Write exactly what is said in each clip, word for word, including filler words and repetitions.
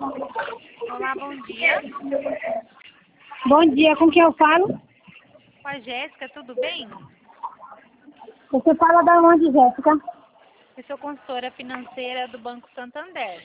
Olá, bom dia. Bom dia, com quem eu falo? Com a Jéssica, tudo bem? Você fala da onde, Jéssica? Eu sou consultora financeira do Banco Santander.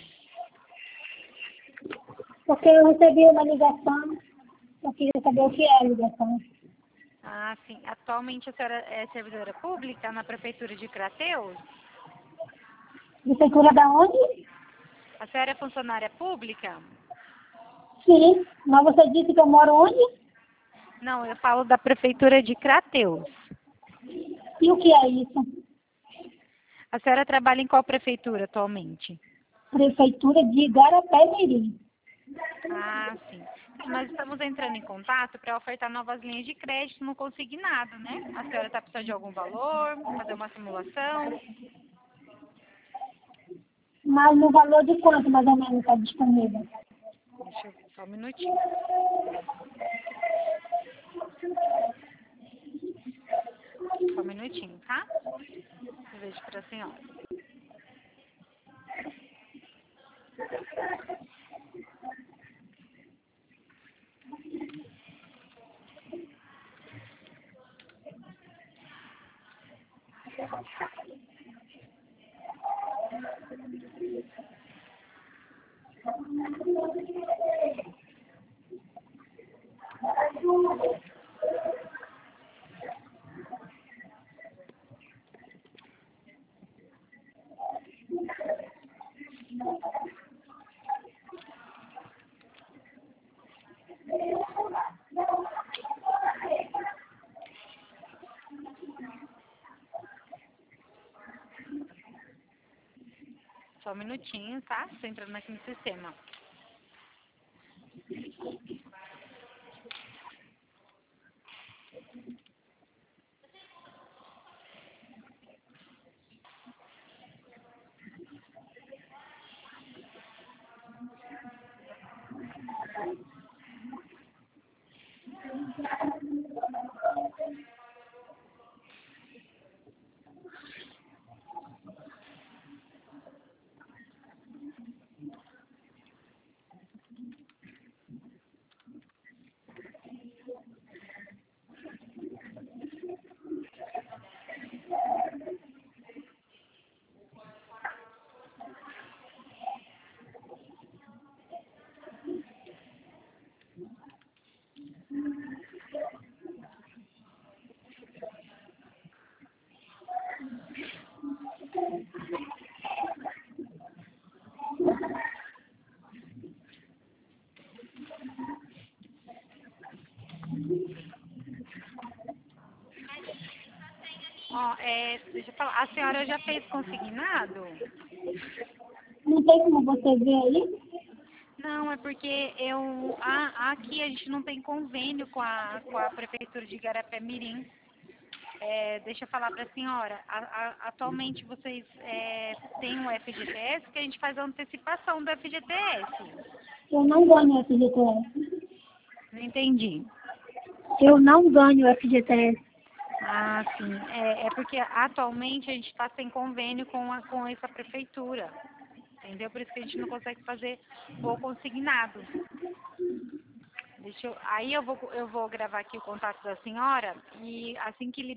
Porque eu recebi uma ligação, eu queria saber o que é a ligação. Ah, sim. Atualmente a senhora é servidora pública na Prefeitura de Crateús? Prefeitura da onde? A senhora é funcionária pública? Sim, mas você disse que eu moro onde? Não, eu falo da Prefeitura de Crateús. E o que é isso? A senhora trabalha em qual prefeitura atualmente? Prefeitura de Igarapé-Mirim. Ah, sim. Nós estamos entrando em contato para ofertar novas linhas de crédito no consignado, né? A senhora está precisando de algum valor, fazer uma simulação? Mas no valor de quanto mais ou menos está disponível? Deixa eu ver, só um minutinho. Só um minutinho, tá? Eu vejo para a senhora. Só um minutinho, tá? Estou entrando aqui no sistema. Ó, é, deixa eu falar, a senhora já fez consignado? Não tem como você ver aí? Não, é porque eu, a, aqui a gente não tem convênio com a, com a Prefeitura de Igarapé-Mirim. É, deixa eu falar para a senhora, a, a, atualmente vocês é, têm o F G T S, que a gente faz a antecipação do F G T S. Eu não ganho F G T S. Não entendi. Eu não ganho F G T S. Ah, sim. É, é porque atualmente a gente está sem convênio com, a, com essa prefeitura. Entendeu? Por isso que a gente não consegue fazer o consignado. Deixa eu, aí eu vou, eu vou gravar aqui o contato da senhora e assim que